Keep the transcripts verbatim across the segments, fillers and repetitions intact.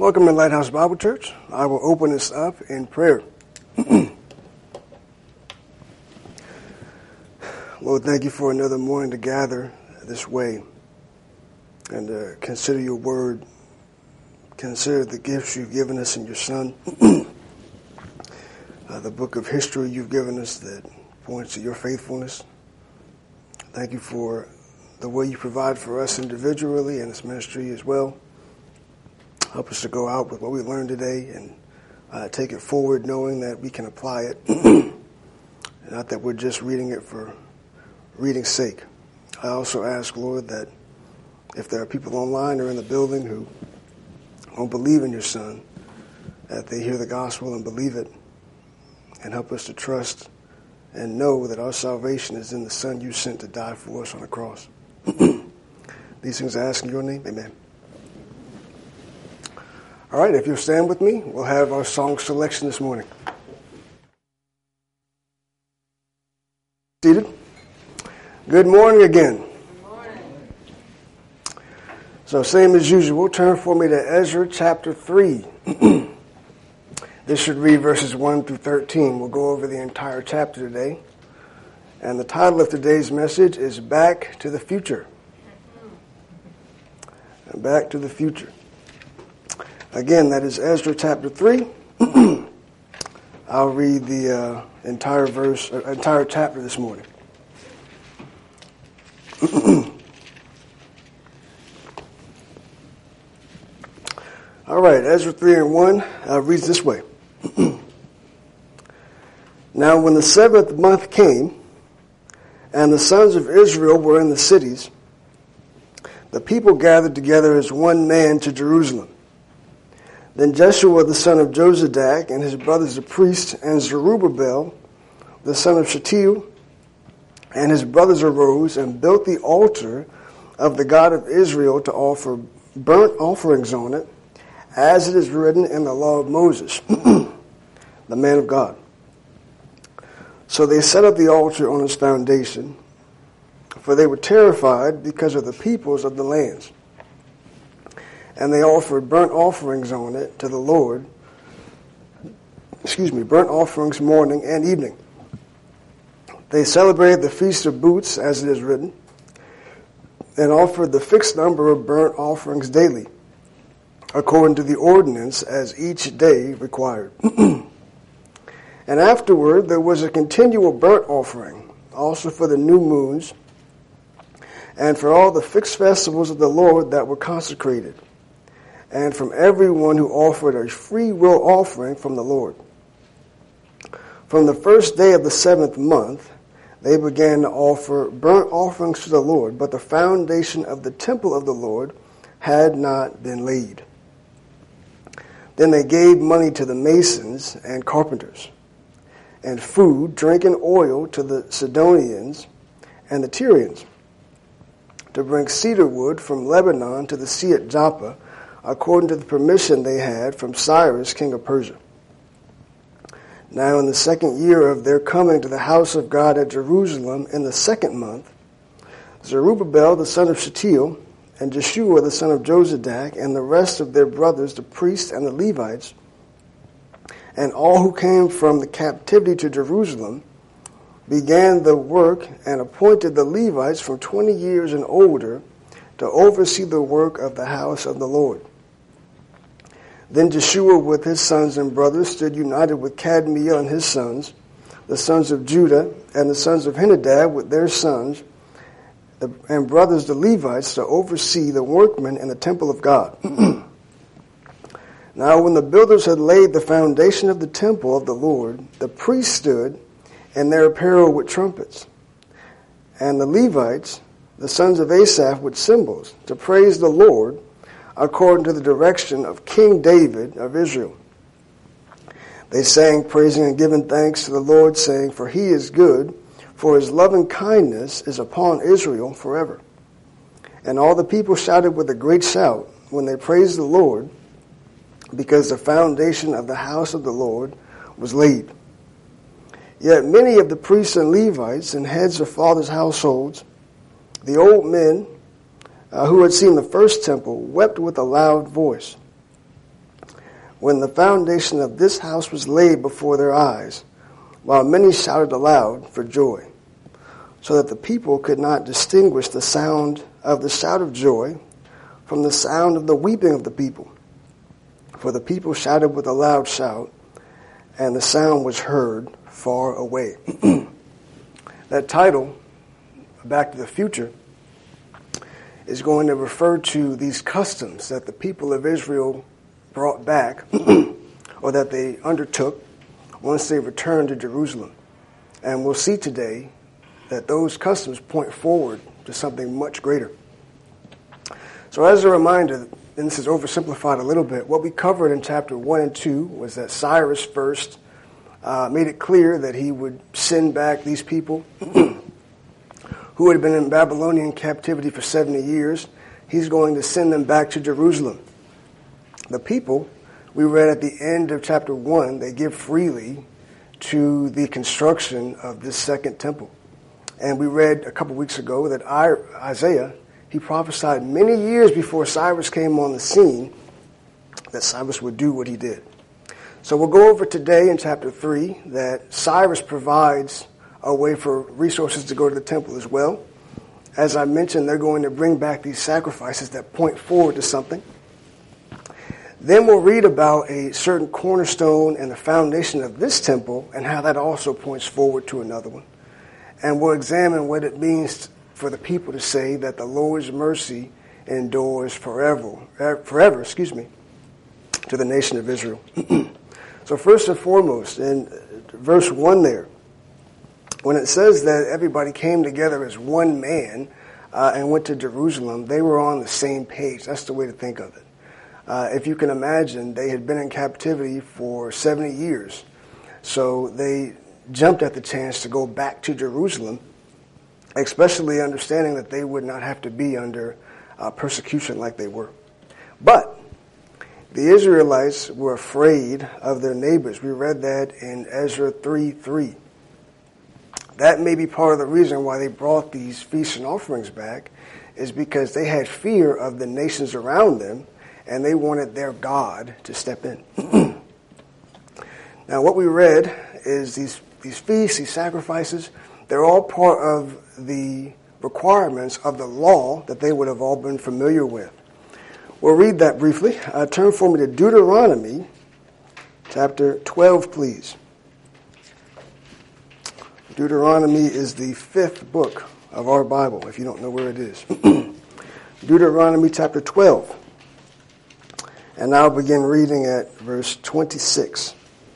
Welcome to Lighthouse Bible Church. I will open this up in prayer. Lord, thank you for another morning to gather this way and uh, consider your word. Consider the gifts you've given us in your Son. uh, the book of history you've given us that points to your faithfulness. Thank you for the way you provide for us individually and this ministry as well. Help us to go out with what we learned today and uh, take it forward knowing that we can apply it. Not that we're just reading it for reading's sake. I also ask, Lord, that if there are people online or in the building who don't believe in your Son, that they hear the gospel and believe it, and help us to trust and know that our salvation is in the Son you sent to die for us on the cross. These things I ask in your name. Amen. All right, if you'll stand with me, we'll have our song selection this morning. Seated. Good morning again. Good morning. So same as usual, turn for me to Ezra chapter three. This should read verses one through thirteen. We'll go over the entire chapter today. And the title of today's message is Back to the Future. Back to the Future. Again, that is Ezra chapter three. I'll read the uh, entire verse, uh, entire chapter this morning. All right, Ezra three and one uh, reads this way. Now when the seventh month came, and the sons of Israel were in the cities, the people gathered together as one man to Jerusalem. Then Jeshua the son of Jozadak and his brothers the priests and Zerubbabel the son of Shealtiel and his brothers arose and built the altar of the God of Israel to offer burnt offerings on it, as it is written in the law of Moses, the man of God. So they set up the altar on its foundation, for they were terrified because of the peoples of the lands. And they offered burnt offerings on it to the Lord, excuse me, burnt offerings morning and evening. They celebrated the Feast of Booths, as it is written, and offered the fixed number of burnt offerings daily, according to the ordinance as each day required. And afterward there was a continual burnt offering, also for the new moons, and for all the fixed festivals of the Lord that were consecrated, and from everyone who offered a free will offering from the Lord. From the first day of the seventh month, they began to offer burnt offerings to the Lord, but the foundation of the temple of the Lord had not been laid. Then they gave money to the masons and carpenters, and food, drink, and oil to the Sidonians and the Tyrians, to bring cedar wood from Lebanon to the sea at Joppa, according to the permission they had from Cyrus, king of Persia. Now in the second year of their coming to the house of God at Jerusalem, in the second month, Zerubbabel the son of Shealtiel, and Jeshua the son of Jozadak, and the rest of their brothers, the priests and the Levites, and all who came from the captivity to Jerusalem, began the work and appointed the Levites from twenty years and older to oversee the work of the house of the Lord. Then Jeshua with his sons and brothers stood united with Kadmiel and his sons, the sons of Judah, and the sons of Henadad with their sons, and brothers the Levites, to oversee the workmen in the temple of God. Now when the builders had laid the foundation of the temple of the Lord, the priests stood in their apparel with trumpets, and the Levites, the sons of Asaph, with cymbals, to praise the Lord, according to the direction of King David of Israel. They sang, praising and giving thanks to the Lord, saying, For he is good, for his loving kindness is upon Israel forever. And all the people shouted with a great shout when they praised the Lord, because the foundation of the house of the Lord was laid. Yet many of the priests and Levites and heads of fathers' households, the old men uh, who had seen the first temple, wept with a loud voice. when the foundation of this house was laid before their eyes, while many shouted aloud for joy, so that the people could not distinguish the sound of the shout of joy from the sound of the weeping of the people. For the people shouted with a loud shout, and the sound was heard far away. That title, Back to the Future, is going to refer to these customs that the people of Israel brought back, or that they undertook once they returned to Jerusalem. And we'll see today that those customs point forward to something much greater. So as a reminder, and this is oversimplified a little bit, what we covered in chapter one and two was that Cyrus first uh, made it clear that he would send back these people who had been in Babylonian captivity for seventy years. He's going to send them back to Jerusalem. The people, we read at the end of chapter one, they give freely to the construction of this second temple. And we read a couple weeks ago that Isaiah, he prophesied many years before Cyrus came on the scene that Cyrus would do what he did. So we'll go over today in chapter three that Cyrus provides a way for resources to go to the temple as well. As I mentioned, they're going to bring back these sacrifices that point forward to something. Then we'll read about a certain cornerstone and the foundation of this temple and how that also points forward to another one. And we'll examine what it means for the people to say that the Lord's mercy endures forever, forever, excuse me, to the nation of Israel. So first and foremost, in verse one there, when it says that everybody came together as one man uh, and went to Jerusalem, they were on the same page. That's the way to think of it. Uh, if you can imagine, they had been in captivity for seventy years. So they jumped at the chance to go back to Jerusalem, especially understanding that they would not have to be under uh, persecution like they were. But the Israelites were afraid of their neighbors. We read that in Ezra three three. That may be part of the reason why they brought these feasts and offerings back, is because they had fear of the nations around them, and they wanted their God to step in. Now, what we read is these, these feasts, these sacrifices, they're all part of the requirements of the law that they would have all been familiar with. We'll read that briefly. Uh, turn for me to Deuteronomy chapter twelve, please. Deuteronomy is the fifth book of our Bible, if you don't know where it is. Deuteronomy chapter twelve. And I'll begin reading at verse twenty-six.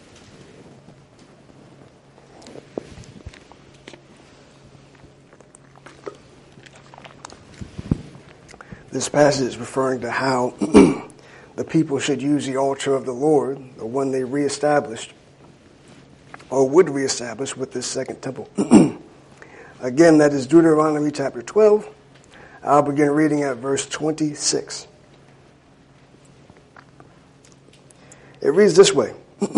This passage is referring to how the people should use the altar of the Lord, the one they reestablished, or would reestablish with this second temple. Again, that is Deuteronomy chapter twelve. I'll begin reading at verse twenty-six. It reads this way.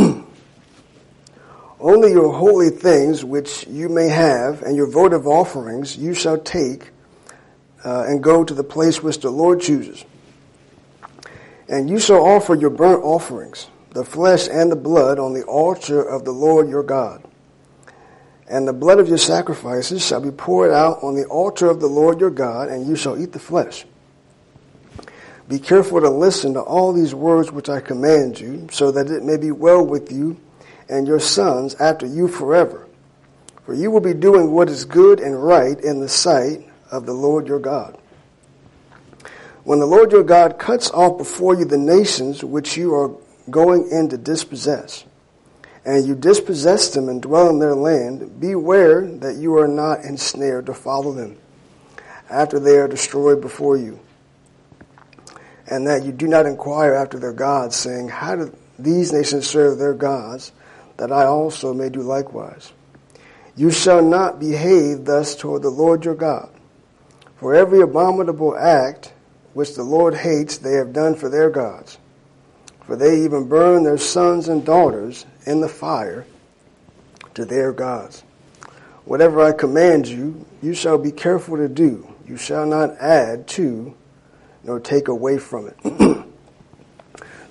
Only your holy things which you may have and your votive offerings you shall take uh, and go to the place which the Lord chooses. And you shall offer your burnt offerings, the flesh and the blood, on the altar of the Lord your God. And the blood of your sacrifices shall be poured out on the altar of the Lord your God, and you shall eat the flesh. Be careful to listen to all these words which I command you, so that it may be well with you and your sons after you forever. For you will be doing what is good and right in the sight of the Lord your God. When the Lord your God cuts off before you the nations which you are going in to dispossess, and you dispossess them and dwell in their land, beware that you are not ensnared to follow them after they are destroyed before you, and that you do not inquire after their gods, saying, how do these nations serve their gods, that I also may do likewise? You shall not behave thus toward the Lord your God. For every abominable act which the Lord hates they have done for their gods. For they even burn their sons and daughters in the fire to their gods. Whatever I command you, you shall be careful to do. You shall not add to nor take away from it.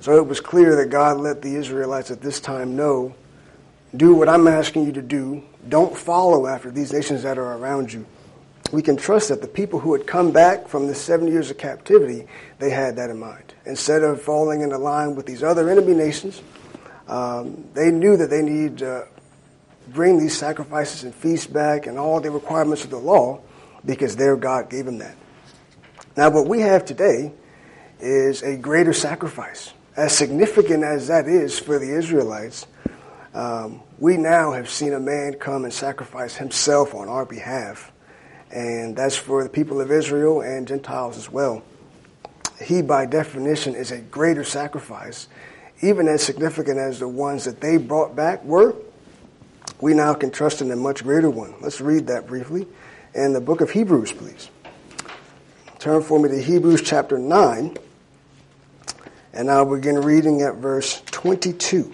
So it was clear that God let the Israelites at this time know, do what I'm asking you to do. Don't follow after these nations that are around you. We can trust that the people who had come back from the seven years of captivity, they had that in mind. Instead of falling into line with these other enemy nations, um, they knew that they needed to bring these sacrifices and feasts back and all the requirements of the law because their God gave them that. Now, what we have today is a greater sacrifice. As significant as that is for the Israelites, um, we now have seen a man come and sacrifice himself on our behalf. And that's for the people of Israel and Gentiles as well. He, by definition, is a greater sacrifice. Even as significant as the ones that they brought back were, we now can trust in a much greater one. Let's read that briefly in the book of Hebrews, please. Turn for me to Hebrews chapter nine, and I'll begin reading at verse twenty-two.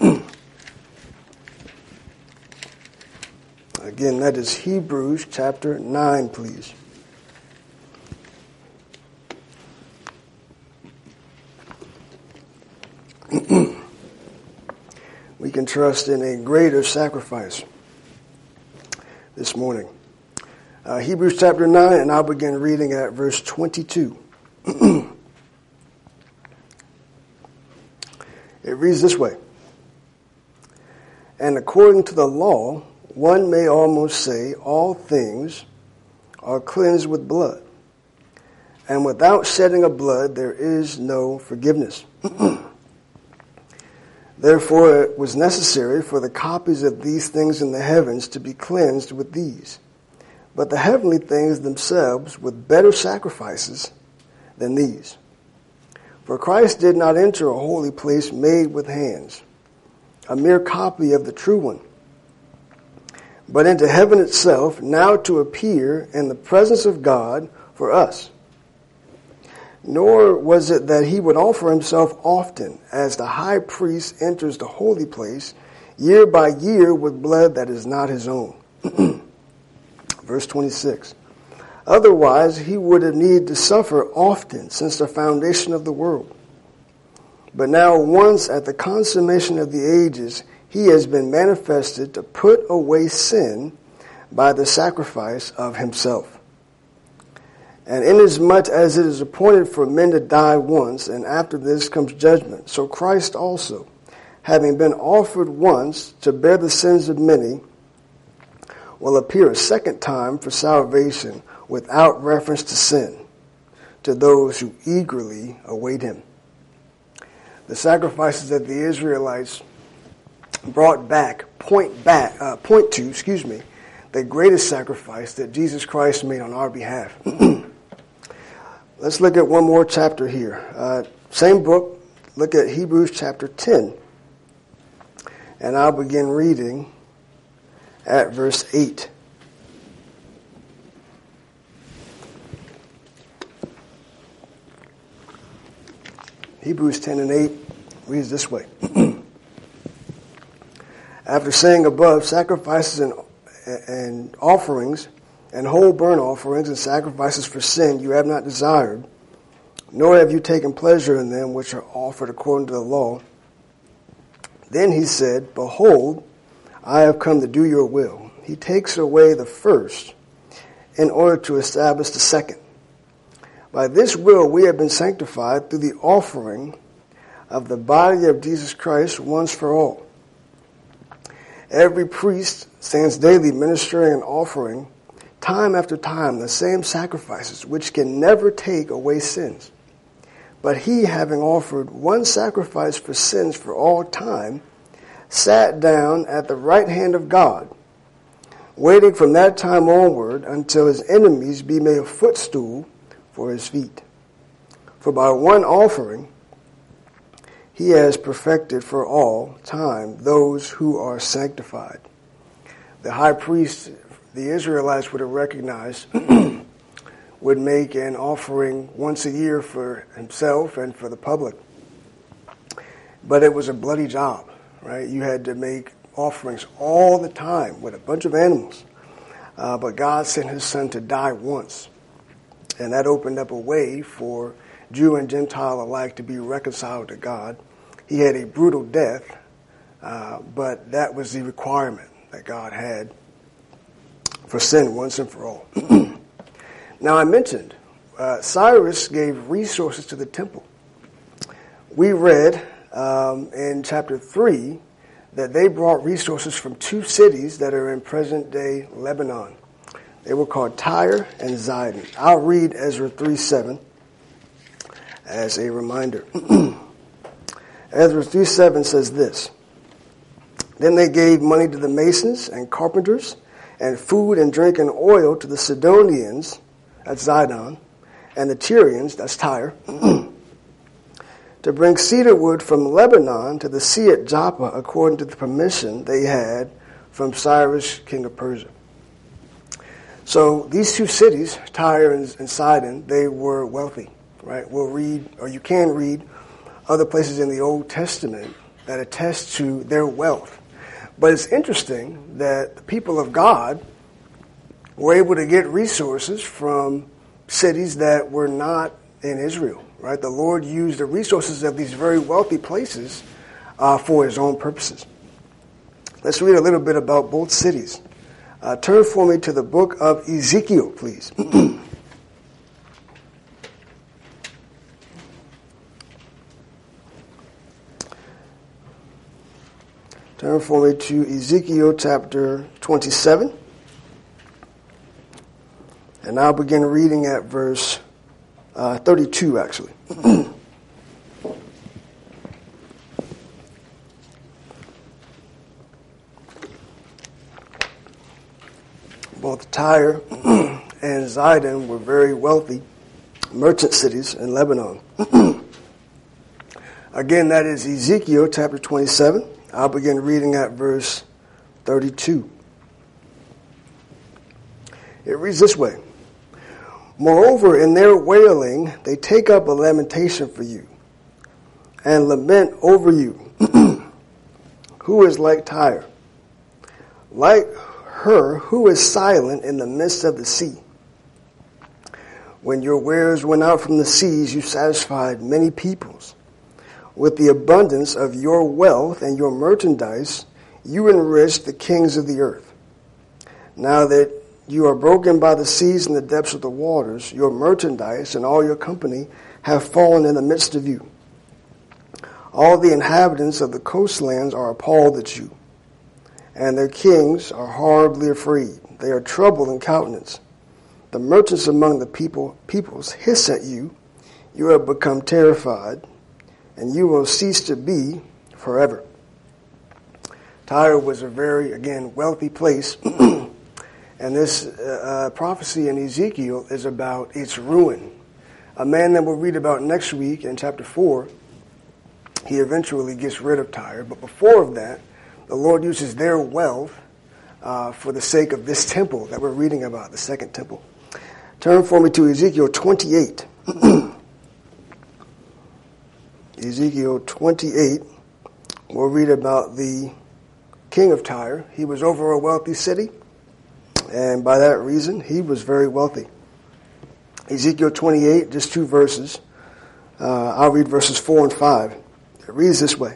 Again, that is Hebrews chapter nine, please. We can trust in a greater sacrifice this morning. Uh, Hebrews chapter nine, and I'll begin reading at verse twenty-two. It reads this way. And according to the law, one may almost say all things are cleansed with blood, and without shedding of blood there is no forgiveness. Therefore it was necessary for the copies of these things in the heavens to be cleansed with these, but the heavenly things themselves with better sacrifices than these. For Christ did not enter a holy place made with hands, a mere copy of the true one, but into heaven itself, now to appear in the presence of God for us. Nor was it that he would offer himself often, as the high priest enters the holy place, year by year with blood that is not his own. Verse twenty-six. Otherwise he would have needed to suffer often since the foundation of the world. But now once at the consummation of the ages, he has been manifested to put away sin by the sacrifice of himself. And inasmuch as it is appointed for men to die once, and after this comes judgment, so Christ also, having been offered once to bear the sins of many, will appear a second time for salvation without reference to sin, to those who eagerly await him. The sacrifices that the Israelites brought back point back uh, point to, excuse me, the greatest sacrifice that Jesus Christ made on our behalf. Let's look at one more chapter here. Uh, same book. Look at Hebrews chapter ten, and I'll begin reading at verse eight. Hebrews ten and eight reads this way. After saying above, sacrifices and, and offerings and whole burnt offerings and sacrifices for sin you have not desired, nor have you taken pleasure in them which are offered according to the law. Then he said, Behold, I have come to do your will. He takes away the first in order to establish the second. By this will we have been sanctified through the offering of the body of Jesus Christ once for all. Every priest stands daily ministering and offering time after time the same sacrifices which can never take away sins. But he, having offered one sacrifice for sins for all time, sat down at the right hand of God, waiting from that time onward until his enemies be made a footstool for his feet. For by one offering he has perfected for all time those who are sanctified. The high priest, the Israelites would have recognized, would make an offering once a year for himself and for the public. But it was a bloody job, right? You had to make offerings all the time with a bunch of animals. Uh, but God sent his son to die once. And that opened up a way for Jew and Gentile alike, to be reconciled to God. He had a brutal death, uh, but that was the requirement that God had for sin once and for all. Now, I mentioned uh, Cyrus gave resources to the temple. We read um, in chapter three that they brought resources from two cities that are in present-day Lebanon. They were called Tyre and Zidon. I'll read Ezra three seven as a reminder. Ezra three seven says this: Then they gave money to the masons and carpenters, and food and drink and oil to the Sidonians, that's Zidon, and the Tyrians, that's Tyre, to bring cedar wood from Lebanon to the sea at Joppa, according to the permission they had from Cyrus, king of Persia. So these two cities, Tyre and, and Sidon, they were wealthy, right? We'll read, or you can read, other places in the Old Testament that attest to their wealth. But it's interesting that the people of God were able to get resources from cities that were not in Israel. Right, the Lord used the resources of these very wealthy places uh, for his own purposes. Let's read a little bit about both cities. Uh, turn for me to the book of Ezekiel, please. Turn for me to Ezekiel chapter twenty-seven. And I'll begin reading at verse Uh, thirty-two, actually. Both Tyre and Zidon were very wealthy merchant cities in Lebanon. Again, that is Ezekiel chapter twenty-seven. I'll begin reading at verse thirty-two. It reads this way: Moreover, in their wailing, they take up a lamentation for you and lament over you. Who is like Tyre? Like her who is silent in the midst of the sea. When your wares went out from the seas, you satisfied many peoples. With the abundance of your wealth and your merchandise, you enriched the kings of the earth. Now that you are broken by the seas and the depths of the waters, your merchandise and all your company have fallen in the midst of you. All the inhabitants of the coastlands are appalled at you, and their kings are horribly afraid. They are troubled in countenance. The merchants among the people peoples hiss at you. You have become terrified, and you will cease to be forever. Tyre was a very, again, wealthy place. And this uh, prophecy in Ezekiel is about its ruin. A man that we'll read about next week in chapter four, he eventually gets rid of Tyre. But before of that, the Lord uses their wealth uh, for the sake of this temple that we're reading about, the second temple. Turn for me to Ezekiel twenty-eight. Ezekiel twenty-eight, we'll read about the king of Tyre. He was over a wealthy city. And by that reason, he was very wealthy. Ezekiel twenty-eight, just two verses. Uh, I'll read verses four and five. It reads this way.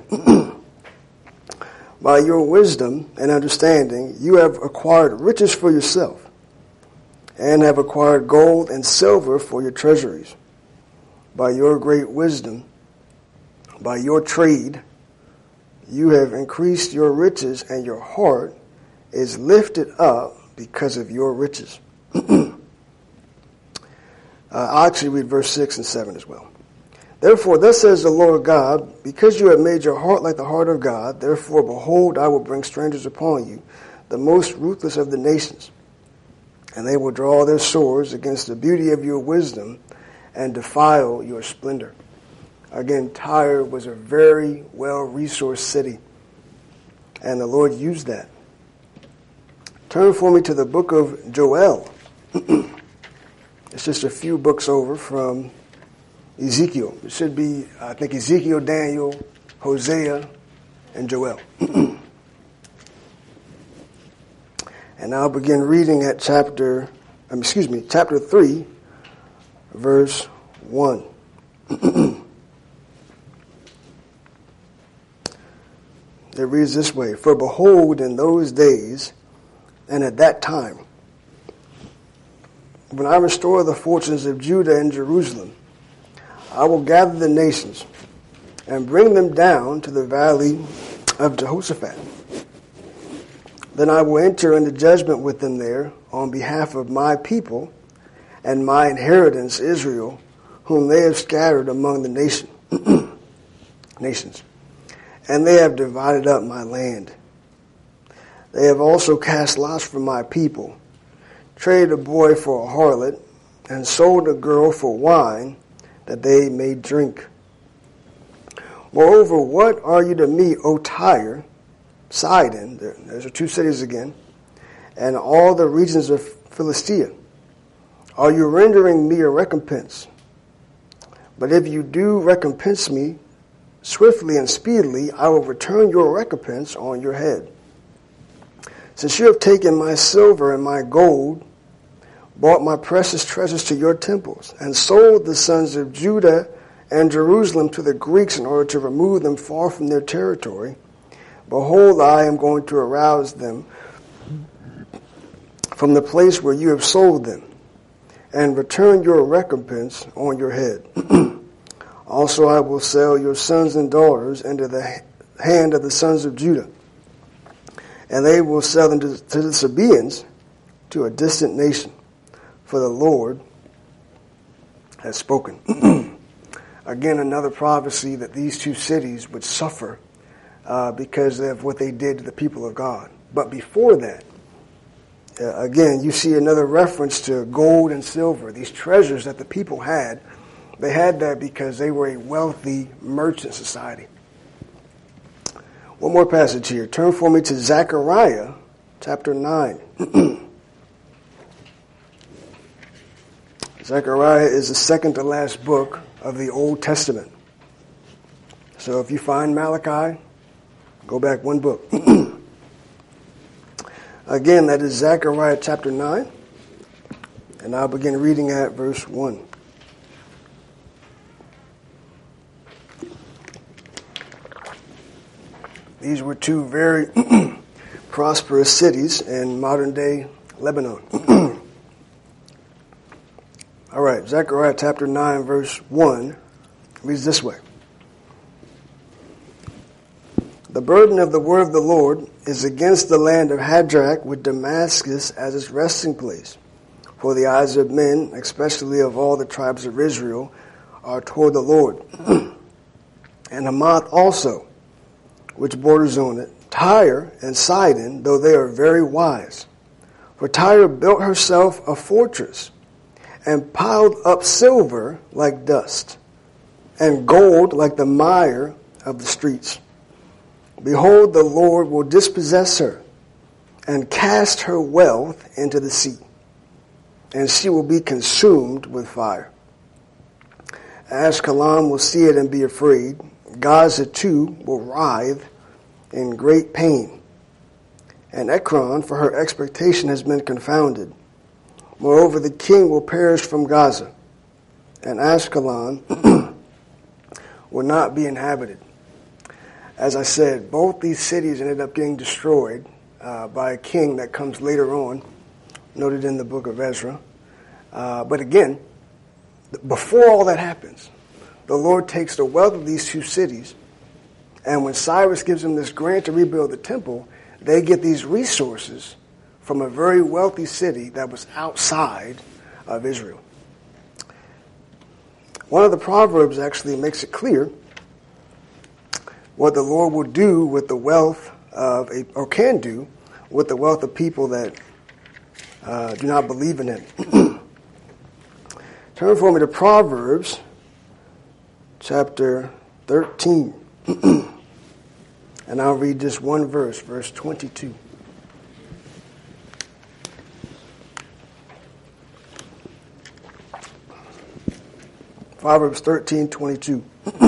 By your wisdom and understanding, you have acquired riches for yourself, and have acquired gold and silver for your treasuries. By your great wisdom, by your trade, you have increased your riches, and your heart is lifted up because of your riches. uh, I'll actually read verse six and seven as well. Therefore, thus says the Lord God, because you have made your heart like the heart of God, therefore, behold, I will bring strangers upon you, the most ruthless of the nations. And they will draw their swords against the beauty of your wisdom and defile your splendor. Again, Tyre was a very well-resourced city, and the Lord used that. Turn for me to the book of Joel. It's just a few books over from Ezekiel. It should be, I think, Ezekiel, Daniel, Hosea, and Joel. And I'll begin reading at chapter, um, excuse me, chapter three, verse one. It reads this way: For behold, in those days and at that time, when I restore the fortunes of Judah and Jerusalem, I will gather the nations and bring them down to the valley of Jehoshaphat. Then I will enter into judgment with them there on behalf of my people and my inheritance Israel, whom they have scattered among the nation, nations. And they have divided up my land. They have also cast lots for my people, traded a boy for a harlot, and sold a girl for wine that they may drink. Moreover, what are you to me, O Tyre, Sidon, there, there's our two cities again, and all the regions of Philistia? Are you rendering me a recompense? But if you do recompense me swiftly and speedily, I will return your recompense on your head. Since you have taken my silver and my gold, brought my precious treasures to your temples, and sold the sons of Judah and Jerusalem to the Greeks in order to remove them far from their territory, behold, I am going to arouse them from the place where you have sold them, and return your recompense on your head. Also I will sell your sons and daughters into the hand of the sons of Judah, and they will sell them to, to the Sabaeans, to a distant nation, for the Lord has spoken. Again, another prophecy that these two cities would suffer uh, because of what they did to the people of God. But before that, uh, again, you see another reference to gold and silver, these treasures that the people had. They had that because they were a wealthy merchant society. One more passage here. Turn for me to Zechariah chapter nine. Zechariah is the second to last book of the Old Testament. So if you find Malachi, go back one book. Again, that is Zechariah chapter nine. And I'll begin reading at verse one. These were two very prosperous cities in modern-day Lebanon. All right, Zechariah chapter nine, verse one reads this way. The burden of the word of the Lord is against the land of Hadrach, with Damascus as its resting place. For the eyes of men, especially of all the tribes of Israel, are toward the Lord. And Hamath also, which borders on it, Tyre and Sidon, though they are very wise. For Tyre built herself a fortress, and piled up silver like dust, and gold like the mire of the streets. Behold, the Lord will dispossess her, and cast her wealth into the sea, and she will be consumed with fire. Ashkelon will see it and be afraid. Gaza too will writhe in great pain. And Ekron, for her expectation, has been confounded. Moreover, the king will perish from Gaza, and Ashkelon will not be inhabited. As I said, both these cities ended up getting destroyed uh, by a king that comes later on, noted in the book of Ezra. Uh, but again, before all that happens, the Lord takes the wealth of these two cities, and when Cyrus gives them this grant to rebuild the temple, they get these resources from a very wealthy city that was outside of Israel. One of the Proverbs actually makes it clear what the Lord will do with the wealth of, a, or can do with the wealth of people that uh, do not believe in Him. Turn for me to Proverbs chapter thirteen. And I'll read just one verse, verse twenty-two. Proverbs thirteen, twenty-two.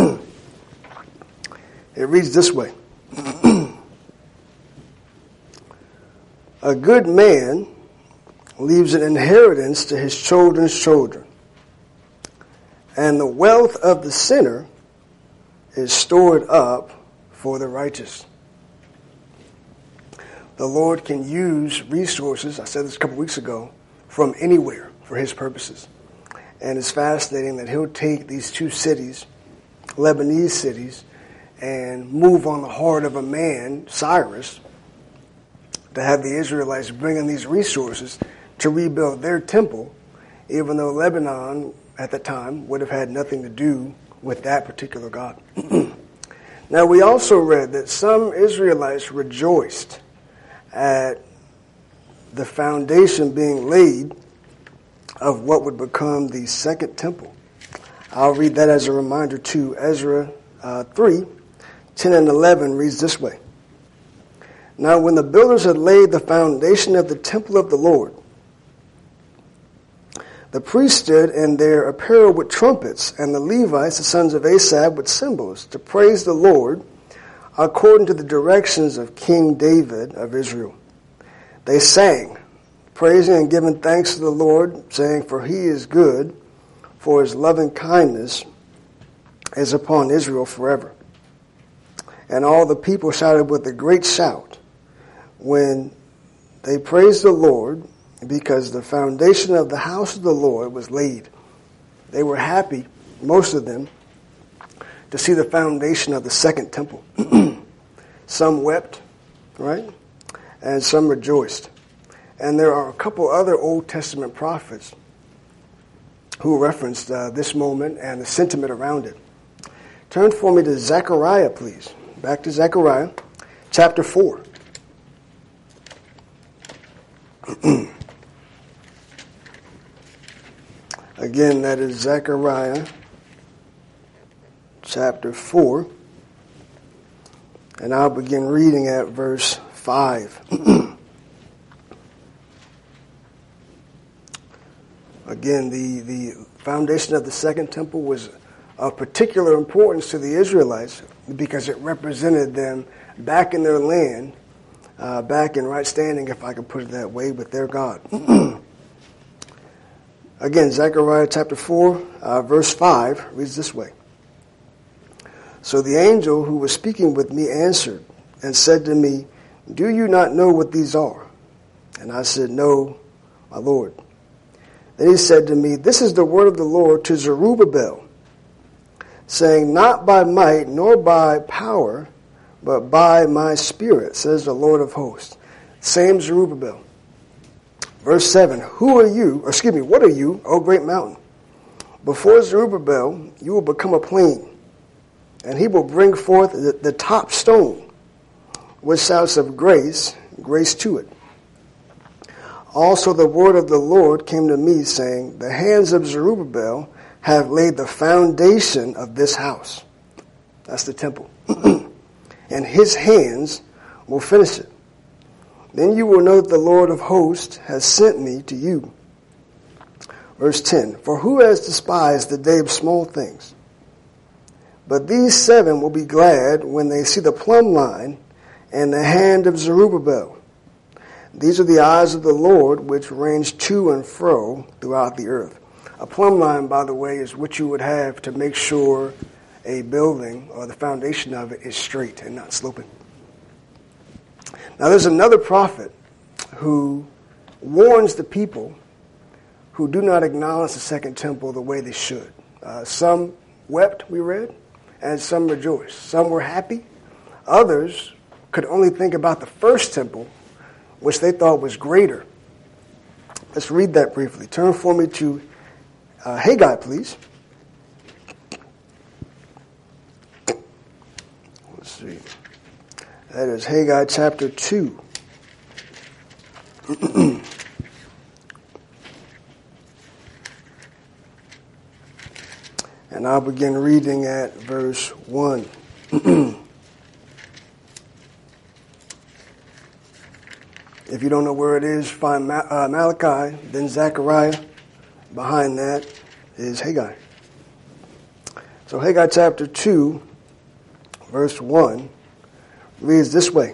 It reads this way. A good man leaves an inheritance to his children's children, And the wealth of the sinner is stored up for the righteous. The Lord can use resources, I said this a couple weeks ago, from anywhere for his purposes. And it's fascinating that he'll take these two cities, Lebanese cities, and move on the heart of a man, Cyrus, to have the Israelites bring in these resources to rebuild their temple, even though Lebanon at the time would have had nothing to do with that particular God. Now, we also read that some Israelites rejoiced at the foundation being laid of what would become the second temple. I'll read that as a reminder too. Ezra uh, three, ten and eleven reads this way. Now when the builders had laid the foundation of the temple of the Lord, the priests stood in their apparel with trumpets, and the Levites, the sons of Asaph, with cymbals, to praise the Lord according to the directions of King David of Israel. They sang, praising and giving thanks to the Lord, saying, for he is good, for his loving kindness is upon Israel forever. And all the people shouted with a great shout when they praised the Lord, because the foundation of the house of the Lord was laid. They were happy, most of them, to see the foundation of the second temple. Some wept, right? And some rejoiced. And there are a couple other Old Testament prophets who referenced uh, this moment and the sentiment around it. Turn for me to Zechariah, please. Back to Zechariah, chapter four. Again, that is Zechariah chapter four. And I'll begin reading at verse five. Again, the, the foundation of the second temple was of particular importance to the Israelites because it represented them back in their land, uh, back in right standing, if I could put it that way, with their God. Again, Zechariah chapter four, uh, verse five reads this way. So the angel who was speaking with me answered and said to me, do you not know what these are? And I said, no, my Lord. Then he said to me, this is the word of the Lord to Zerubbabel, saying, not by might nor by power, but by my spirit, says the Lord of hosts. Same Zerubbabel. Verse seven, who are you, or excuse me, what are you, O great mountain? Before Zerubbabel, you will become a plain, and he will bring forth the, the top stone with shouts of grace, grace to it. Also the word of the Lord came to me, saying, the hands of Zerubbabel have laid the foundation of this house. That's the temple. And his hands will finish it. Then you will know that the Lord of hosts has sent me to you. Verse ten, for who has despised the day of small things? But these seven will be glad when they see the plumb line and the hand of Zerubbabel. These are the eyes of the Lord which range to and fro throughout the earth. A plumb line, by the way, is what you would have to make sure a building or the foundation of it is straight and not sloping. Now there's another prophet who warns the people who do not acknowledge the second temple the way they should. Uh, some wept, we read, and some rejoiced. Some were happy. Others could only think about the first temple, which they thought was greater. Let's read that briefly. Turn for me to uh, Haggai, please. Let's see. That is Haggai chapter two. And I'll begin reading at verse one. If you don't know where it is, find Ma- uh, Malachi, then Zechariah. Behind that is Haggai. So Haggai chapter two, verse one, reads this way.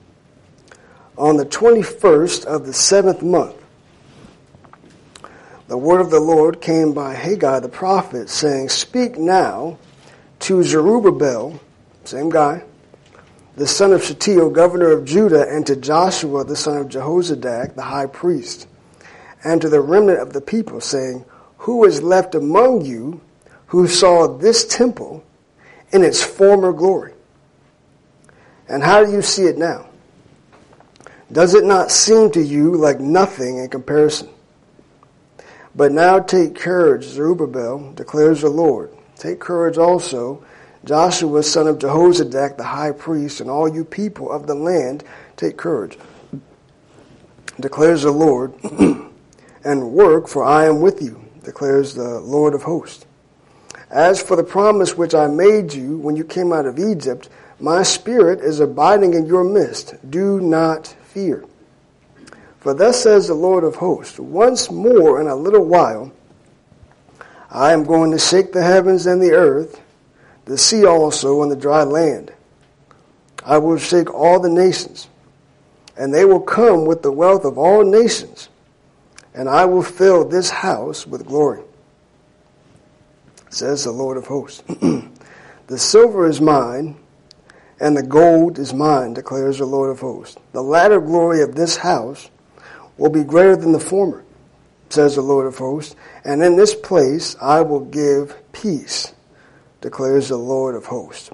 On the twenty-first of the seventh month, the word of the Lord came by Haggai the prophet, saying, Speak now to Zerubbabel, same guy, the son of Shealtiel, governor of Judah, and to Joshua, the son of Jehozadak, the high priest, and to the remnant of the people, saying, Who is left among you who saw this temple in its former glory? And how do you see it now? Does it not seem to you like nothing in comparison? But now take courage, Zerubbabel, declares the Lord. Take courage also, Joshua, son of Jehozadak, the high priest, and all you people of the land, take courage, declares the Lord, and work, for I am with you, declares the Lord of hosts. As for the promise which I made you when you came out of Egypt, my spirit is abiding in your midst. Do not fear. For thus says the Lord of hosts, once more in a little while, I am going to shake the heavens and the earth, the sea also and the dry land. I will shake all the nations, and they will come with the wealth of all nations, and I will fill this house with glory, says the Lord of hosts. The silver is mine, and the gold is mine, declares the Lord of hosts. The latter glory of this house will be greater than the former, says the Lord of hosts, and in this place I will give peace, declares the Lord of hosts.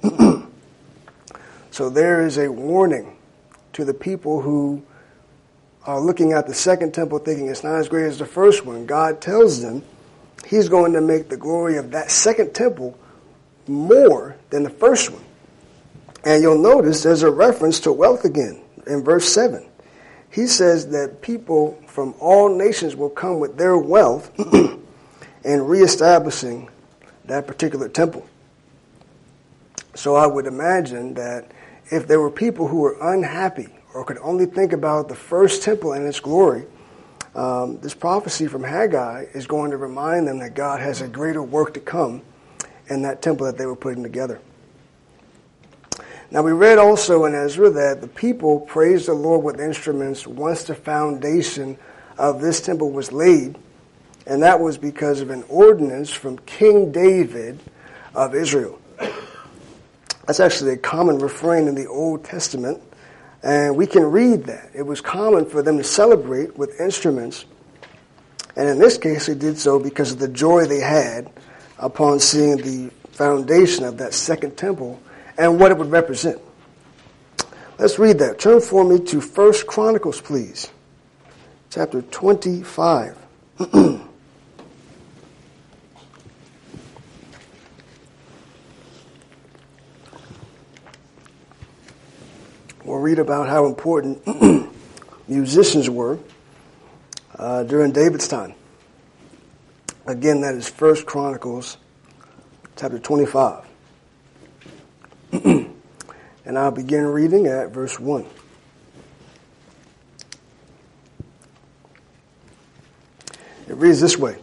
So there is a warning to the people who are looking at the second temple thinking it's not as great as the first one. God tells them he's going to make the glory of that second temple more than the first one. And you'll notice there's a reference to wealth again in verse seven. He says that people from all nations will come with their wealth in reestablishing that particular temple. So I would imagine that if there were people who were unhappy or could only think about the first temple and its glory, um, this prophecy from Haggai is going to remind them that God has a greater work to come in that temple that they were putting together. Now we read also in Ezra that the people praised the Lord with instruments once the foundation of this temple was laid, and that was because of an ordinance from King David of Israel. That's actually a common refrain in the Old Testament, and we can read that. It was common for them to celebrate with instruments, and in this case they did so because of the joy they had upon seeing the foundation of that second temple and what it would represent. Let's read that. Turn for me to First Chronicles, please. Chapter twenty-five. We'll read about how important musicians were uh, during David's time. Again, that is First Chronicles, chapter twenty-five. And I'll begin reading at verse one. It reads this way.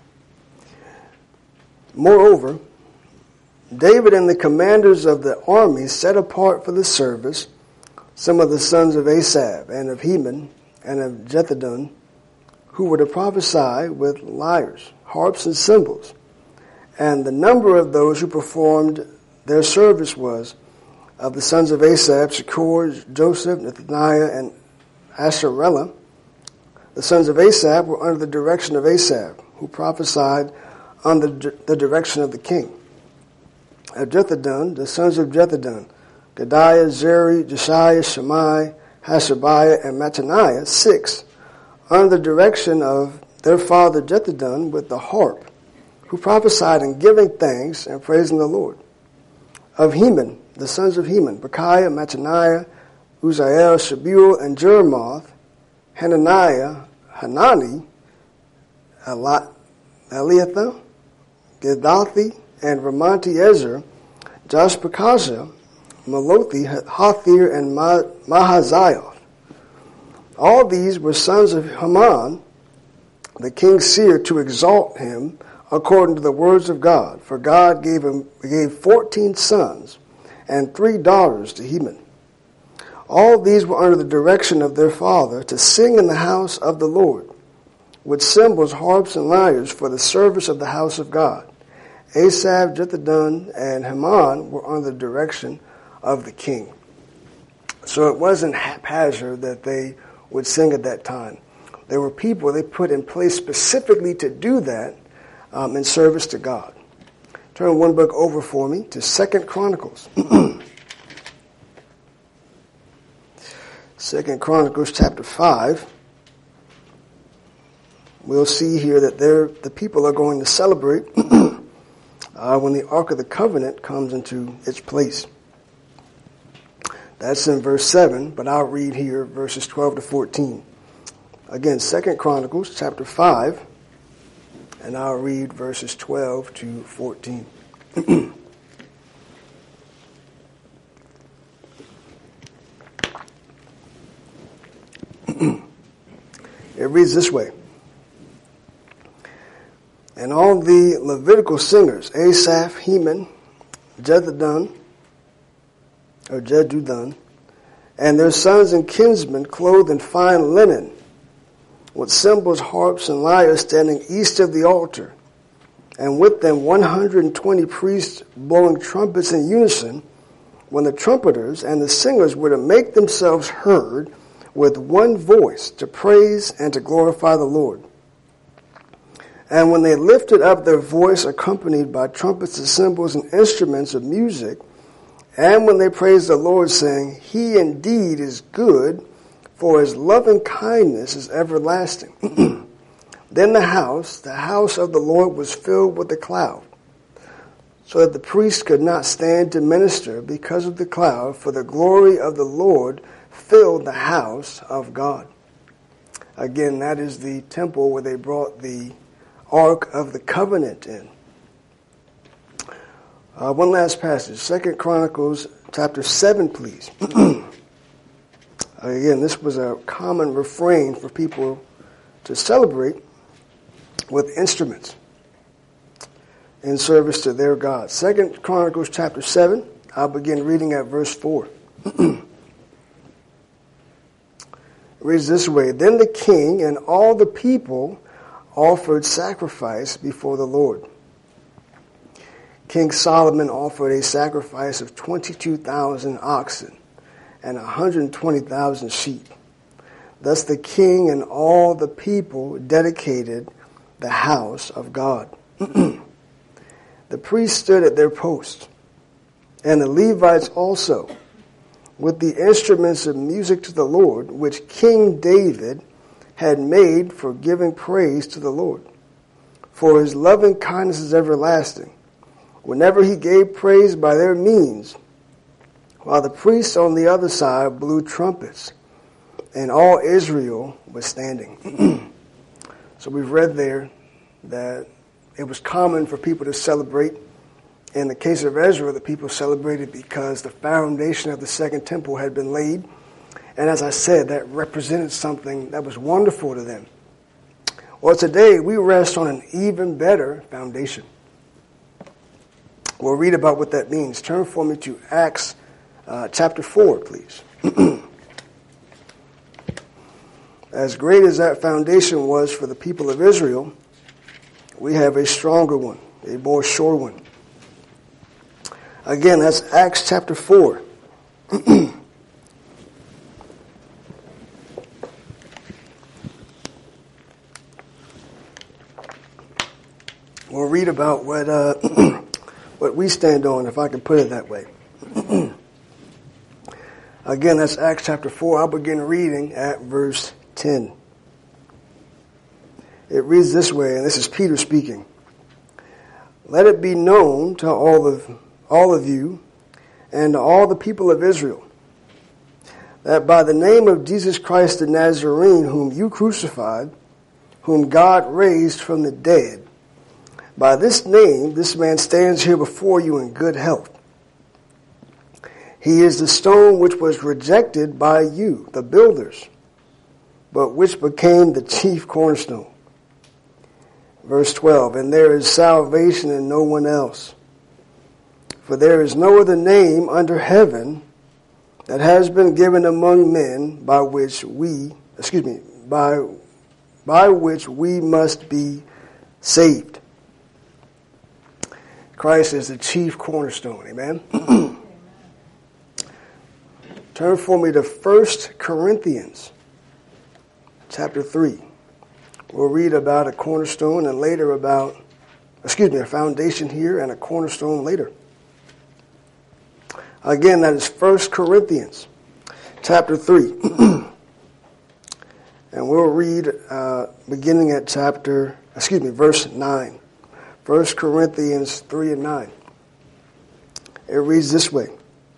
Moreover, David and the commanders of the army set apart for the service some of the sons of Asaph and of Heman and of Jeduthun, who were to prophesy with lyres, harps, and cymbals. And the number of those who performed their service was, of the sons of Asaph, Shachor, Joseph, Nethaniah, and Asharellah. The sons of Asaph were under the direction of Asaph, who prophesied under the direction of the king. Of Jeduthun, the sons of Jeduthun, Gediah, Zeri, Jeshaiah, Shammai, Hashabiah, and Mattaniah, six, under the direction of their father Jeduthun with the harp, who prophesied in giving thanks and praising the Lord. Of Heman, the sons of Heman, Bechiah, Mattaniah, Uzziel, Shebuel, and Jeremoth, Hananiah, Hanani, Eliathah, Gedathi, and Ramonti Ezer, Joshbekashah, Malothi, Hathir, and Mahaziah. All these were sons of Haman, the king's seer, to exalt him according to the words of God. For God gave him gave fourteen sons and three daughters to Heman. All these were under the direction of their father to sing in the house of the Lord, with cymbals, harps, and lyres for the service of the house of God. Asaph, Jeduthun, and Heman were under the direction of the king. So it wasn't haphazard that they would sing at that time. There were people they put in place specifically to do that um, in service to God. Turn one book over for me to Second Chronicles. Second Chronicles chapter five. We'll see here that the people are going to celebrate uh, when the Ark of the Covenant comes into its place. That's in verse seven, but I'll read here verses twelve to fourteen. Again, Second Chronicles chapter five, and I'll read verses twelve to fourteen. It reads this way. And all the Levitical singers, Asaph, Heman, Jeduthun, or Jeduthun, and their sons and kinsmen clothed in fine linen, with cymbals, harps, and lyres standing east of the altar, and with them one hundred twenty priests blowing trumpets in unison, when the trumpeters and the singers were to make themselves heard with one voice to praise and to glorify the Lord. And when they lifted up their voice accompanied by trumpets and cymbals and instruments of music, and when they praised the Lord, saying, He indeed is good, for His loving kindness is everlasting. Then the house, the house of the Lord, was filled with a cloud, so that the priests could not stand to minister because of the cloud, for the glory of the Lord filled the house of God. Again, that is the temple where they brought the Ark of the Covenant in. Uh, one last passage, Second Chronicles chapter seven, please. Again, this was a common refrain for people to celebrate with instruments in service to their God. Second Chronicles chapter seven, I'll begin reading at verse four. It reads this way, Then the king and all the people offered sacrifice before the Lord. King Solomon offered a sacrifice of twenty-two thousand oxen and one hundred twenty thousand sheep. Thus the king and all the people dedicated the house of God. The priests stood at their post, and the Levites also, with the instruments of music to the Lord, which King David had made for giving praise to the Lord. For His loving kindness is everlasting. Whenever He gave praise by their means, while the priests on the other side blew trumpets, and all Israel was standing. So we've read there that it was common for people to celebrate. In the case of Ezra, the people celebrated because the foundation of the second temple had been laid. And as I said, that represented something that was wonderful to them. Well, today we rest on an even better foundation. We'll read about what that means. Turn for me to Acts uh, chapter four, please. As great as that foundation was for the people of Israel, we have a stronger one, a more sure one. Again, that's Acts chapter four. We'll read about what uh, what we stand on, if I can put it that way. Again, that's Acts chapter four. I'll begin reading at verse ten. It reads this way, and this is Peter speaking. Let it be known to all of all of you and to all the people of Israel that by the name of Jesus Christ the Nazarene, whom you crucified, whom God raised from the dead, by this name this man stands here before you in good health. He is the stone which was rejected by you, the builders, but which became the chief cornerstone. Verse twelve, and there is salvation in no one else. For there is no other name under heaven that has been given among men by which we, excuse me, by by which we must be saved. Christ is the chief cornerstone. Amen? Turn for me to First Corinthians chapter three. We'll read about a cornerstone and later about, excuse me, a foundation here and a cornerstone later. Again, that is First Corinthians chapter three. And we'll read uh, beginning at chapter, excuse me, verse nine. First Corinthians three and nine. It reads this way.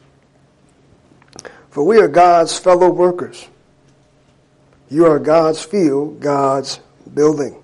For we are God's fellow workers. You are God's field, God's building.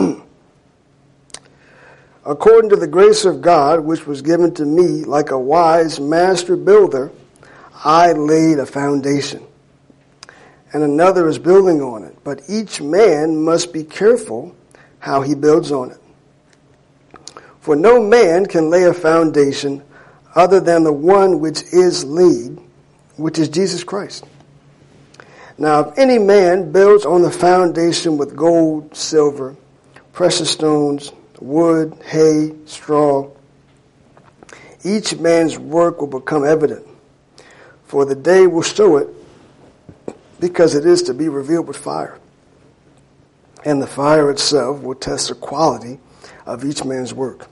According to the grace of God, which was given to me like a wise master builder, I laid a foundation, and another is building on it. But each man must be careful how he builds on it. For no man can lay a foundation other than the one which is laid, which is Jesus Christ. Now, if any man builds on the foundation with gold, silver, precious stones, wood, hay, straw, each man's work will become evident, for the day will show it, because it is to be revealed with fire. And the fire itself will test the quality of each man's work.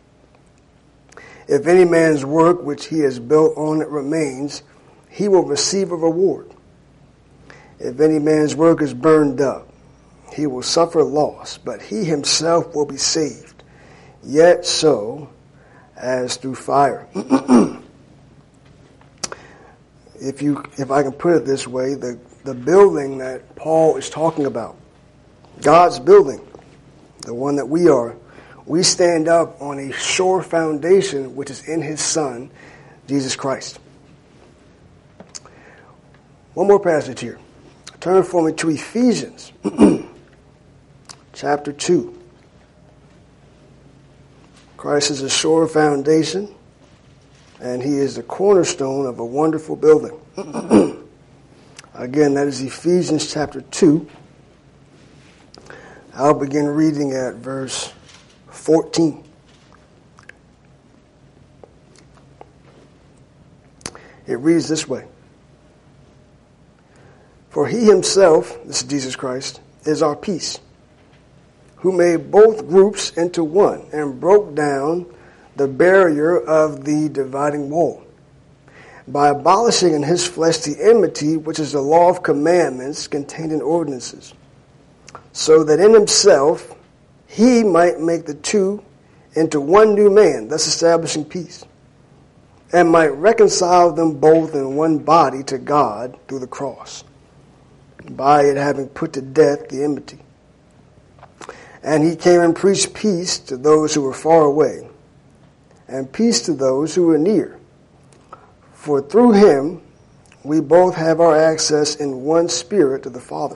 If any man's work which he has built on it remains, he will receive a reward. If any man's work is burned up, he will suffer loss, but he himself will be saved, yet so as through fire. If you, if I can put it this way, the, the building that Paul is talking about, God's building, the one that we are, we stand up on a sure foundation, which is in his Son, Jesus Christ. One more passage here. Turn for me to Ephesians chapter two. Christ is a sure foundation, and he is the cornerstone of a wonderful building. Again, that is Ephesians chapter two. I'll begin reading at verse fourteen. It reads this way. For he himself, this is Jesus Christ, is our peace, who made both groups into one and broke down the barrier of the dividing wall, by abolishing in his flesh the enmity, which is the law of commandments contained in ordinances, so that in himself he might make the two into one new man, thus establishing peace, and might reconcile them both in one body to God through the cross, by it having put to death the enmity. And he came and preached peace to those who were far away, and peace to those who were near. For through him we both have our access in one spirit to the Father.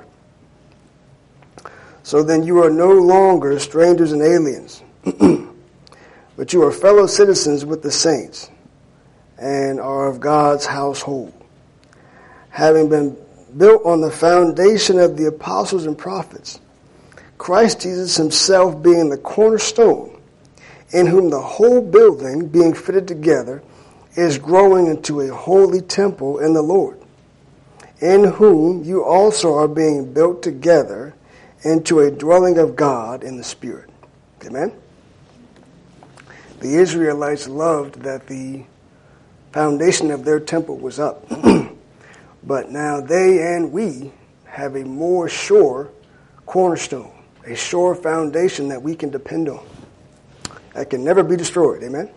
So then you are no longer strangers and aliens, but you are fellow citizens with the saints, and are of God's household, having been built on the foundation of the apostles and prophets, Christ Jesus himself being the cornerstone, in whom the whole building, being fitted together, is growing into a holy temple in the Lord, in whom you also are being built together into a dwelling of God in the Spirit. Amen? The Israelites loved that the foundation of their temple was up. But now they and we have a more sure cornerstone, a sure foundation that we can depend on, that can never be destroyed. Amen?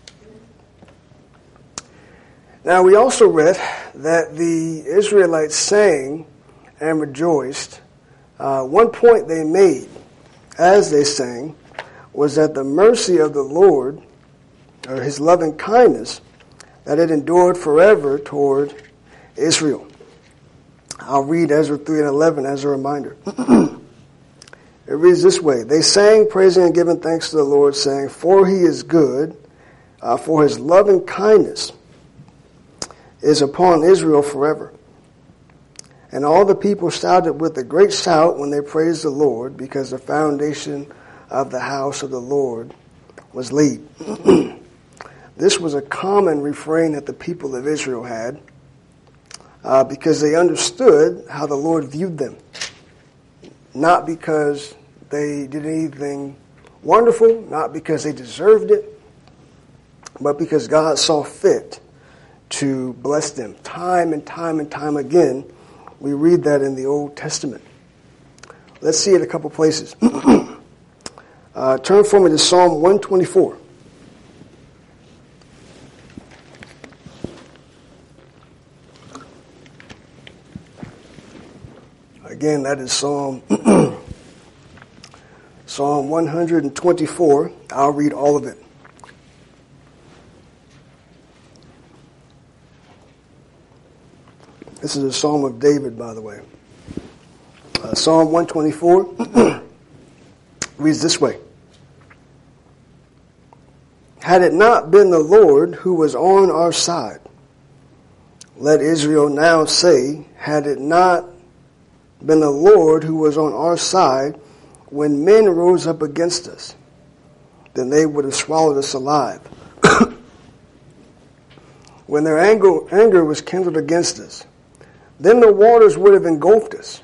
Now we also read that the Israelites sang and rejoiced. Uh, one point they made as they sang was that the mercy of the Lord, or his loving kindness, that it endured forever toward Israel. I'll read Ezra three and eleven as a reminder. It reads this way. They sang, praising and giving thanks to the Lord, saying, for he is good, uh, for his loving kindness is upon Israel forever. And all the people shouted with a great shout when they praised the Lord, because the foundation of the house of the Lord was laid. This was a common refrain that the people of Israel had, uh, because they understood how the Lord viewed them. Not because they did anything wonderful, not because they deserved it, but because God saw fit to bless them. Time and time and time again, we read that in the Old Testament. Let's see it a couple places. uh, turn for me to Psalm one twenty-four. Again, that is Psalm Psalm one twenty-four. I'll read all of it. This is a Psalm of David, by the way. Uh, Psalm one twenty-four reads this way. Had it not been the Lord who was on our side, let Israel now say, had it not been the Lord who was on our side when men rose up against us, then they would have swallowed us alive. When their anger, anger was kindled against us, then the waters would have engulfed us.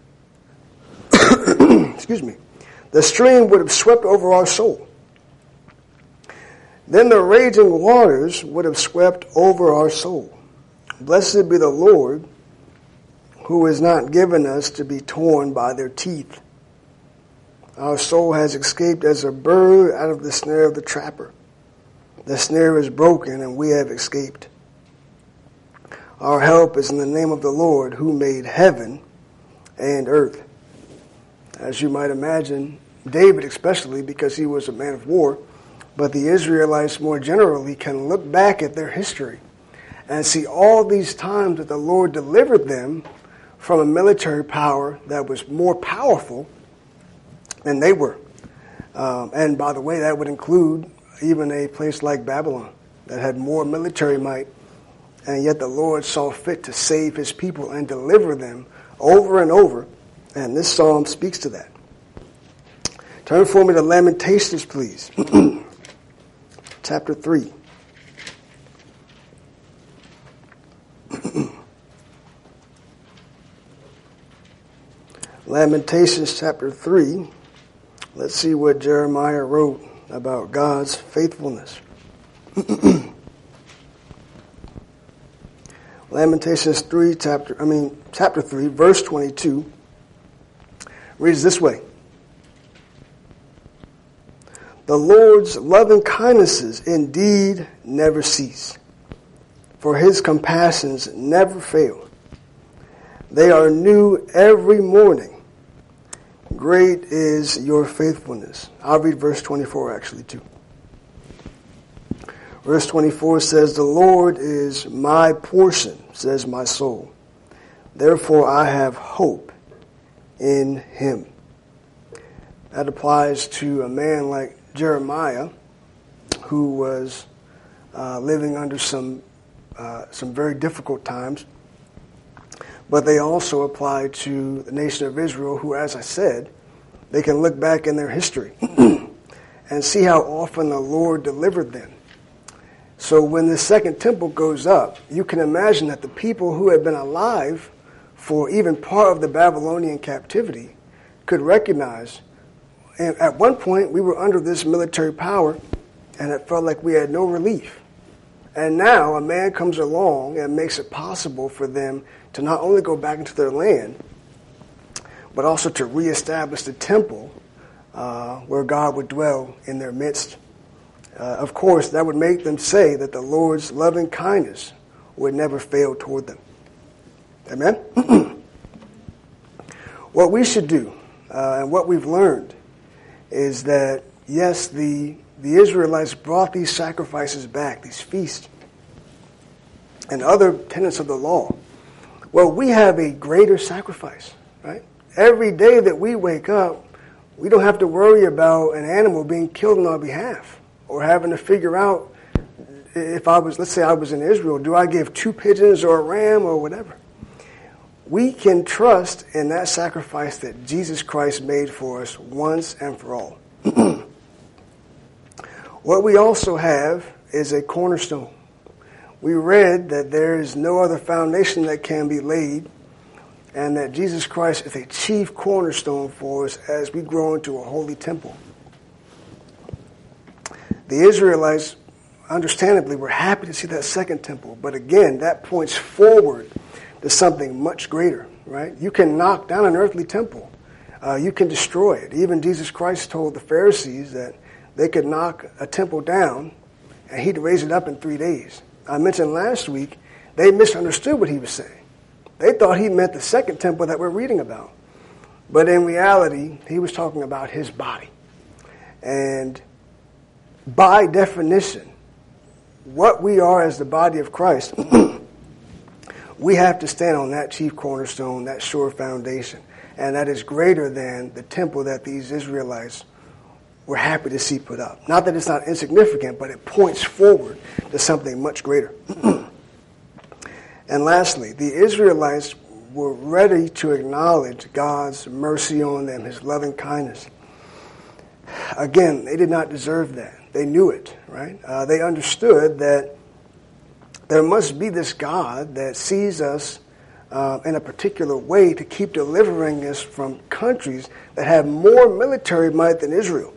Excuse me. The stream would have swept over our soul. Then the raging waters would have swept over our soul. Blessed be the Lord, who has not given us to be torn by their teeth. Our soul has escaped as a bird out of the snare of the trapper. The snare is broken, and we have escaped. Our help is in the name of the Lord, who made heaven and earth. As you might imagine, David especially, because he was a man of war, but the Israelites more generally can look back at their history and see all these times that the Lord delivered them from a military power that was more powerful than they were. Um, and by the way, that would include even a place like Babylon that had more military might, and yet the Lord saw fit to save his people and deliver them over and over. And this psalm speaks to that. Turn for me to Lamentations, please. Chapter three. Lamentations chapter three. Let's see what Jeremiah wrote about God's faithfulness. Lamentations three, chapter I mean chapter three, verse twenty-two reads this way. The Lord's loving kindnesses indeed never cease, for his compassions never fail. They are new every morning. Great is your faithfulness. I'll read verse twenty-four actually too. Verse twenty-four says, the Lord is my portion, says my soul. Therefore I have hope in him. That applies to a man like Jeremiah, who was uh, living under some uh, some very difficult times. But they also apply to the nation of Israel, who, as I said, they can look back in their history and see how often the Lord delivered them. So when the second temple goes up, you can imagine that the people who had been alive for even part of the Babylonian captivity could recognize, and at one point we were under this military power and it felt like we had no relief. And now a man comes along and makes it possible for them to not only go back into their land, but also to reestablish the temple uh, where God would dwell in their midst. Uh, of course, that would make them say that the Lord's loving kindness would never fail toward them. Amen? What we should do, uh, and what we've learned, is that, yes, the, the Israelites brought these sacrifices back, these feasts, and other tenets of the law. Well, we have a greater sacrifice, right? Every day that we wake up, we don't have to worry about an animal being killed on our behalf, or having to figure out if I was, let's say I was in Israel, do I give two pigeons or a ram or whatever? we can trust in that sacrifice that Jesus Christ made for us once and for all. What we also have is a cornerstone. We read that there is no other foundation that can be laid, and that Jesus Christ is a chief cornerstone for us as we grow into a holy temple. The Israelites, understandably, were happy to see that second temple, but again, that points forward to something much greater, right? You can knock down an earthly temple. Uh, you can destroy it. Even Jesus Christ told the Pharisees that they could knock a temple down and he'd raise it up in three days. I mentioned last week, they misunderstood what he was saying. They thought he meant the second temple that we're reading about. But in reality, he was talking about his body. And by definition, what we are as the body of Christ, we have to stand on that chief cornerstone, that sure foundation. And that is greater than the temple that these Israelites were happy to see put up. Not that it's not insignificant, but it points forward to something much greater. And lastly, the Israelites were ready to acknowledge God's mercy on them, his loving kindness. Again, they did not deserve that. They knew it, right? Uh, they understood that there must be this God that sees us uh, in a particular way to keep delivering us from countries that have more military might than Israel.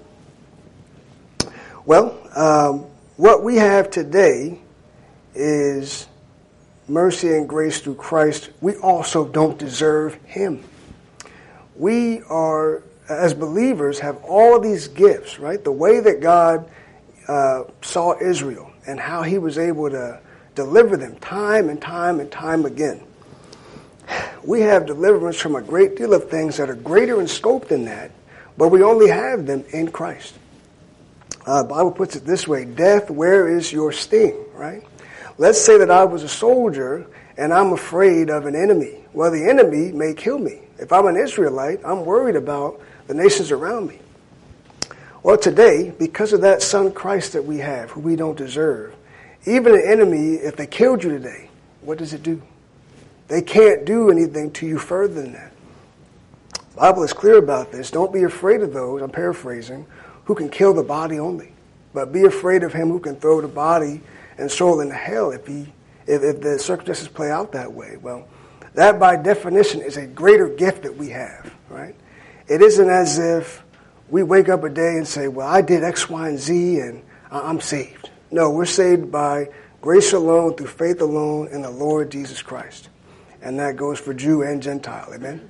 Well, um, what we have today is mercy and grace through Christ. We also don't deserve him. We are, as believers, have all these gifts, right? The way that God uh, saw Israel and how he was able to deliver them time and time and time again. We have deliverance from a great deal of things that are greater in scope than that, but we only have them in Christ. Uh, the Bible puts it this way: death, where is your sting, right? Let's say that I was a soldier and I'm afraid of an enemy. Well, the enemy may kill me. If I'm an Israelite, I'm worried about the nations around me. Well, today, because of that Son Christ that we have, who we don't deserve, even an enemy, if they killed you today, what does it do? They can't do anything to you further than that. The Bible is clear about this. Don't be afraid of those, I'm paraphrasing, who can kill the body only, but be afraid of him who can throw the body and soul into hell if he, if, if the circumstances play out that way. Well, that by definition is a greater gift that we have, right? It isn't as if we wake up a day and say, well, I did X, Y, and Z and I'm saved. No, we're saved by grace alone, through faith alone, in the Lord Jesus Christ. And that goes for Jew and Gentile, amen?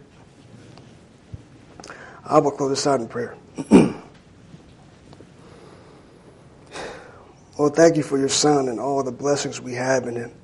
I will close this out in prayer. Lord, thank you for your Son and all the blessings we have in him.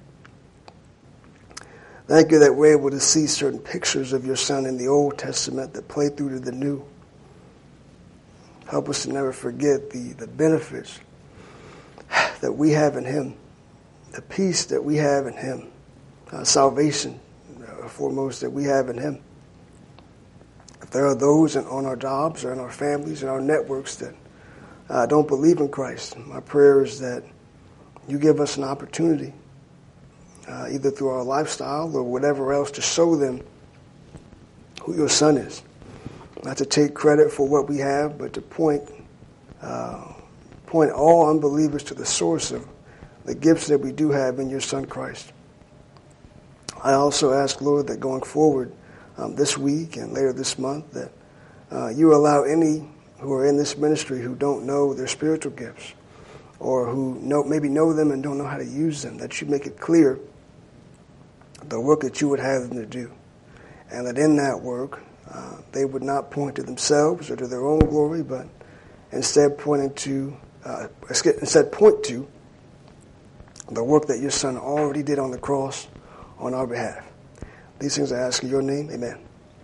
Thank you that we're able to see certain pictures of your Son in the Old Testament that play through to the New. Help us to never forget the, the benefits that we have in him, the peace that we have in him, uh, salvation, uh, foremost, that we have in him. If there are those in, on our jobs or in our families and our networks that uh, don't believe in Christ, my prayer is that you give us an opportunity, uh, either through our lifestyle or whatever else, to show them who your Son is. Not to take credit for what we have, but to point uh, point all unbelievers to the source of the gifts that we do have in your Son Christ. I also ask, Lord, that going forward um, this week and later this month, that uh, you allow any who are in this ministry who don't know their spiritual gifts, or who know, maybe know them and don't know how to use them, that you make it clear the work that you would have them to do. And that in that work, uh, they would not point to themselves or to their own glory, but instead pointing to, uh, instead point to the work that your Son already did on the cross on our behalf. These things I ask in your name, amen.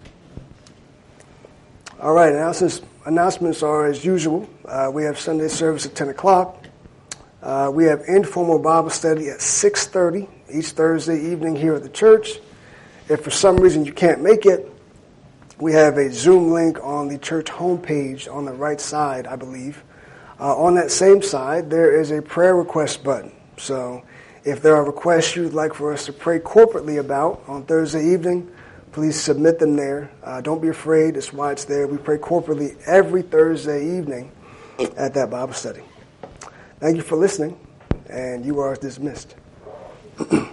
All right, announcements, announcements are as usual. Uh, we have Sunday service at ten o'clock. Uh, we have informal Bible study at six thirty each Thursday evening here at the church. If for some reason you can't make it, we have a Zoom link on the church homepage on the right side, I believe. Uh, on that same side, there is a prayer request button. So if there are requests you'd like for us to pray corporately about on Thursday evening, please submit them there. Uh, don't be afraid. That's why it's there. We pray corporately every Thursday evening at that Bible study. Thank you for listening, and you are dismissed.